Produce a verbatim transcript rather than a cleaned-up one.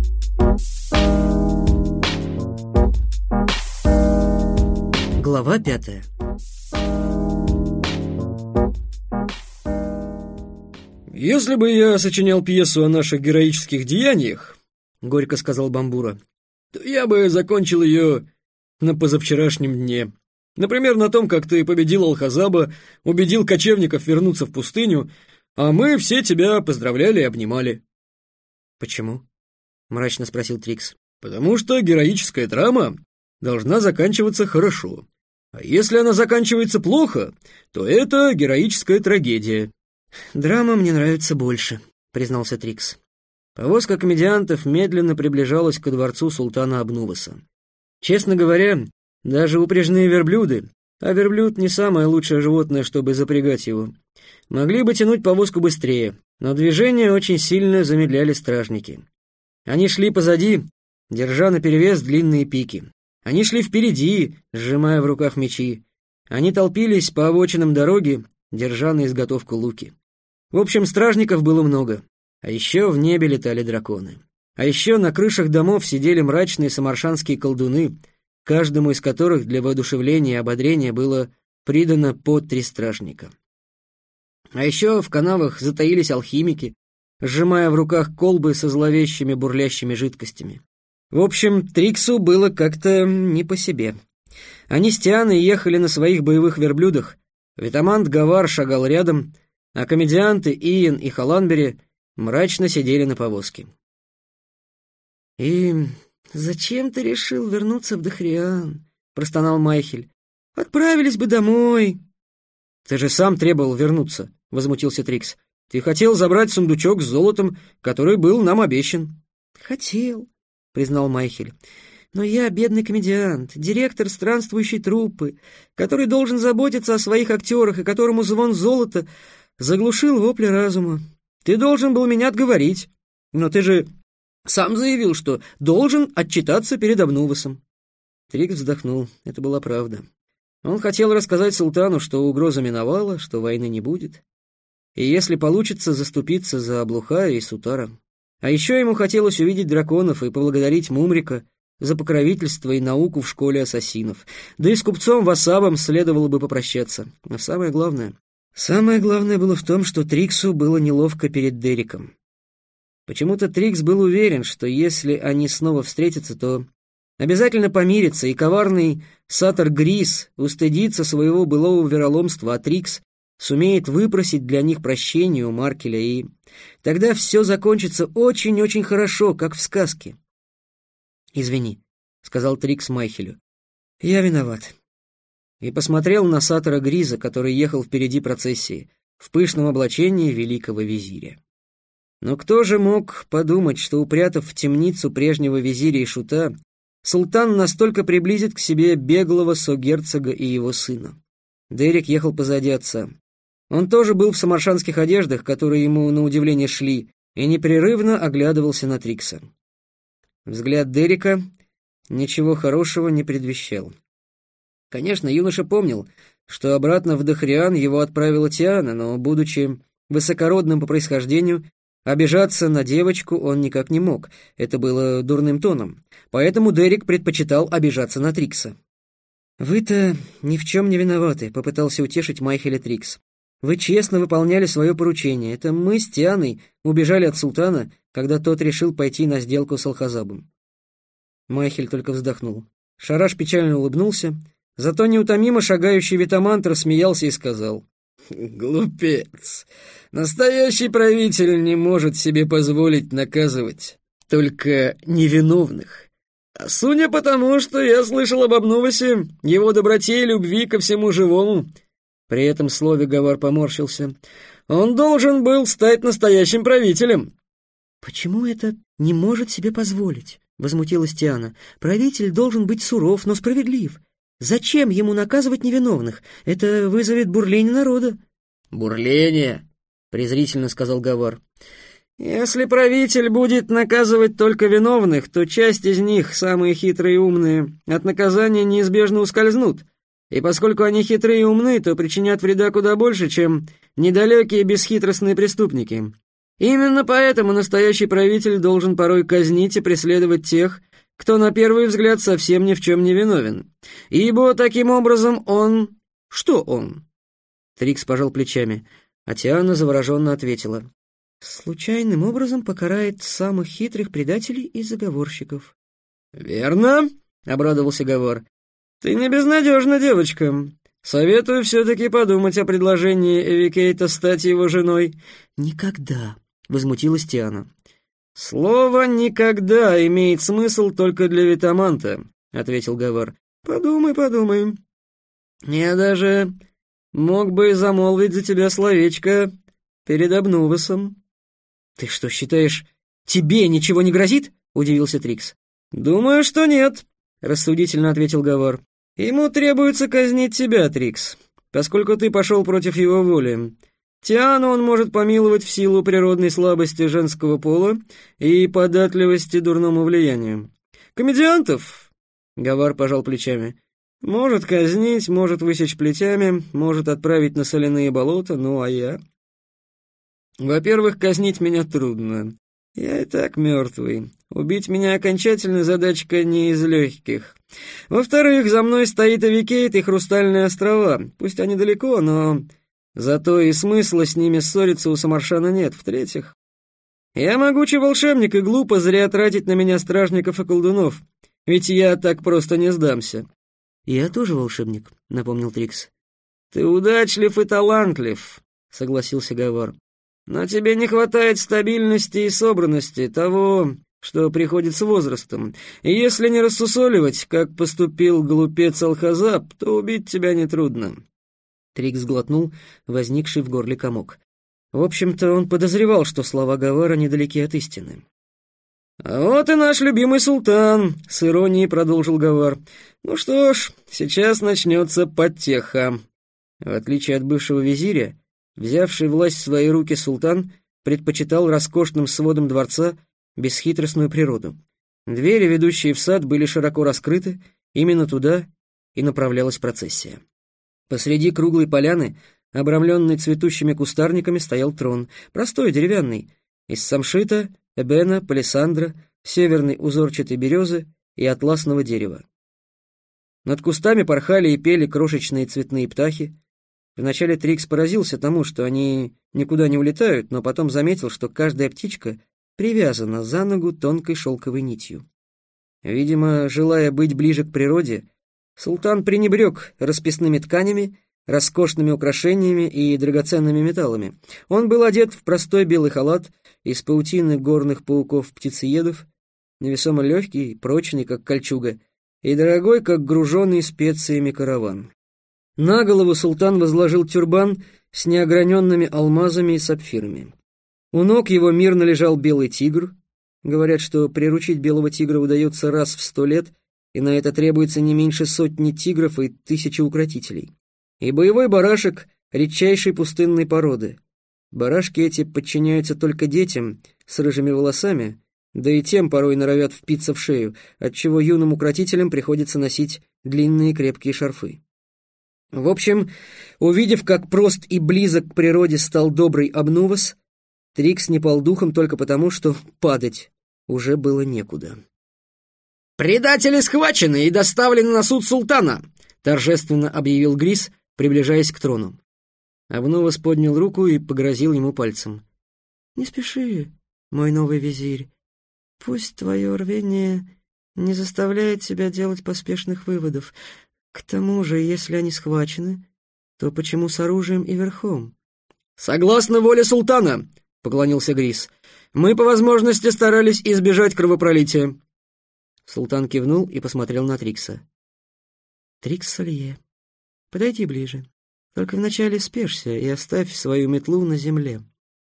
Глава пятая. «Если бы я сочинял пьесу о наших героических деяниях, — горько сказал Бамбура, — то я бы закончил ее на позавчерашнем дне. Например, на том, как ты победил Алхазаба, убедил кочевников вернуться в пустыню, а мы все тебя поздравляли и обнимали». «Почему?» — мрачно спросил Трикс. «Потому что героическая драма должна заканчиваться хорошо. А если она заканчивается плохо, то это героическая трагедия». «Драма мне нравится больше», — признался Трикс. Повозка комедиантов медленно приближалась ко дворцу султана Абнуваса. Честно говоря, даже упряжные верблюды, а верблюд не самое лучшее животное, чтобы запрягать его, могли бы тянуть повозку быстрее, но движение очень сильно замедляли стражники. Они шли позади, держа наперевес длинные пики. Они шли впереди, сжимая в руках мечи. Они толпились по обочинам дороги, держа на изготовку луки. В общем, стражников было много. А еще в небе летали драконы. А еще на крышах домов сидели мрачные самаршанские колдуны, каждому из которых для воодушевления и ободрения было придано по три стражника. А еще в канавах затаились алхимики, сжимая в руках колбы со зловещими бурлящими жидкостями. В общем, Триксу было как-то не по себе. Они с Тианой ехали на своих боевых верблюдах, Витамант Гавар шагал рядом, а комедианты Иен и Халанбери мрачно сидели на повозке. «И зачем ты решил вернуться в Дохриан?» — простонал Майхель. «Отправились бы домой». «Ты же сам требовал вернуться», — возмутился Трикс. «Ты хотел забрать сундучок с золотом, который был нам обещан». «Хотел», — признал Майхель. «Но я бедный комедиант, директор странствующей труппы, который должен заботиться о своих актерах и которому звон золота заглушил вопли разума. Ты должен был меня отговорить, но ты же сам заявил, что должен отчитаться перед Абнувасом». Трикс вздохнул. Это была правда. Он хотел рассказать султану, что угроза миновала, что войны не будет, и если получится, заступиться за Аблухая и Сутара. А еще ему хотелось увидеть драконов и поблагодарить Мумрика за покровительство и науку в школе ассасинов. Да и с купцом Васабом следовало бы попрощаться. А самое главное... Самое главное было в том, что Триксу было неловко перед Дериком. Почему-то Трикс был уверен, что если они снова встретятся, то обязательно помирятся, и коварный Сатор Грис устыдится своего былого вероломства, а Трикс сумеет выпросить для них прощение у Маркеля, и тогда все закончится очень-очень хорошо, как в сказке. «Извини», — сказал Трикс Майхелю. «Я виноват». И посмотрел на Сатора Гриза, который ехал впереди процессии, в пышном облачении великого визиря. Но кто же мог подумать, что, упрятав в темницу прежнего визиря и шута, султан настолько приблизит к себе беглого согерцога и его сына? Дерик ехал позади отца. Он тоже был в самаршанских одеждах, которые ему, на удивление, шли, и непрерывно оглядывался на Трикса. Взгляд Дерика ничего хорошего не предвещал. Конечно, юноша помнил, что обратно в Дохриан его отправила Тиана, но, будучи высокородным по происхождению, обижаться на девочку он никак не мог, это было дурным тоном, поэтому Дерик предпочитал обижаться на Трикса. «Вы-то ни в чем не виноваты», — попытался утешить Майхеля Трикс. «Вы честно выполняли свое поручение, это мы с Тианой убежали от султана, когда тот решил пойти на сделку с Алхазабом». Майхель только вздохнул. Шараш печально улыбнулся. Зато неутомимо шагающий Витамант рассмеялся и сказал: «Глупец! Настоящий правитель не может себе позволить наказывать только невиновных. А судя по тому, что я слышал об Абнувасе, его доброте и любви ко всему живому», при этом слове Гавар поморщился, «он должен был стать настоящим правителем». «Почему это не может себе позволить?» — возмутилась Тиана. «Правитель должен быть суров, но справедлив. Зачем ему наказывать невиновных? Это вызовет бурление народа». «Бурление?» — презрительно сказал Гавар. «Если правитель будет наказывать только виновных, то часть из них, самые хитрые и умные, от наказания неизбежно ускользнут. И поскольку они хитрые и умны, то причинят вреда куда больше, чем недалекие бесхитростные преступники. Именно поэтому настоящий правитель должен порой казнить и преследовать тех, кто на первый взгляд совсем ни в чем не виновен. Ибо таким образом он... Что он?» Трикс пожал плечами, а Тиана завороженно ответила. «Случайным образом покарает самых хитрых предателей и заговорщиков». «Верно», — обрадовался Гавар. «Ты не безнадежна, девочка. Советую все-таки подумать о предложении Эвикейта стать его женой». «Никогда», — возмутилась Тиана. «Слово «никогда» имеет смысл только для Витаманта», — ответил Гавар. «Подумай, подумай. Я даже мог бы замолвить за тебя словечко перед Обнувосом». «Ты что, считаешь, тебе ничего не грозит?» — удивился Трикс. «Думаю, что нет», — рассудительно ответил Гавар. «Ему требуется казнить тебя, Трикс, поскольку ты пошел против его воли. Тиану он может помиловать в силу природной слабости женского пола и податливости дурному влиянию. Комедиантов, — Гавар пожал плечами, — может казнить, может высечь плетями, может отправить на соляные болота, ну а я... Во-первых, казнить меня трудно. Я и так мертвый. Убить меня окончательно задачка не из легких. Во-вторых, за мной стоит Эвикейт и Хрустальные острова. Пусть они далеко, но... Зато и смысла с ними ссориться у Самаршана нет. В-третьих, я могучий волшебник, и глупо зря тратить на меня стражников и колдунов. Ведь я так просто не сдамся. «Я тоже волшебник», — напомнил Трикс. «Ты удачлив и талантлив», — согласился Гавар. «Но тебе не хватает стабильности и собранности, того, что приходит с возрастом. И если не рассусоливать, как поступил глупец Алхазаб, то убить тебя нетрудно». Трикс сглотнул возникший в горле комок. В общем-то, он подозревал, что слова Гавара недалеки от истины. «А вот и наш любимый султан», — с иронией продолжил Гавар. «Ну что ж, сейчас начнется потеха». В отличие от бывшего визиря, взявший власть в свои руки султан предпочитал роскошным сводам дворца бесхитростную природу. Двери, ведущие в сад, были широко раскрыты, именно туда и направлялась процессия. Посреди круглой поляны, обрамленной цветущими кустарниками, стоял трон, простой, деревянный, из самшита, эбена, палисандра, северной узорчатой березы и атласного дерева. Над кустами порхали и пели крошечные цветные птахи. Вначале Трикс поразился тому, что они никуда не улетают, но потом заметил, что каждая птичка привязана за ногу тонкой шелковой нитью. Видимо, желая быть ближе к природе, султан пренебрег расписными тканями, роскошными украшениями и драгоценными металлами. Он был одет в простой белый халат из паутины горных пауков-птицеедов, невесомо легкий, прочный, как кольчуга, и дорогой, как груженный специями караван. На голову султан возложил тюрбан с неограненными алмазами и сапфирами. У ног его мирно лежал белый тигр. Говорят, что приручить белого тигра удается раз в сто лет, и на это требуется не меньше сотни тигров и тысячи укротителей. И боевой барашек редчайшей пустынной породы. Барашки эти подчиняются только детям с рыжими волосами, да и тем порой норовят впиться в шею, отчего юным укротителям приходится носить длинные крепкие шарфы. В общем, увидев, как прост и близок к природе стал добрый Обнувос, Трикс не пал духом только потому, что падать уже было некуда. «Предатели схвачены и доставлены на суд султана», — торжественно объявил Грис, приближаясь к трону. Обнувос поднял руку и погрозил ему пальцем. «Не спеши, мой новый визирь. Пусть твое рвение не заставляет тебя делать поспешных выводов. К тому же, если они схвачены, то почему с оружием и верхом?» «Согласно воле султана», — поклонился Грис, — «мы по возможности старались избежать кровопролития». Султан кивнул и посмотрел на Трикса. «Трикс Солье, подойди ближе. Только вначале спешься и оставь свою метлу на земле».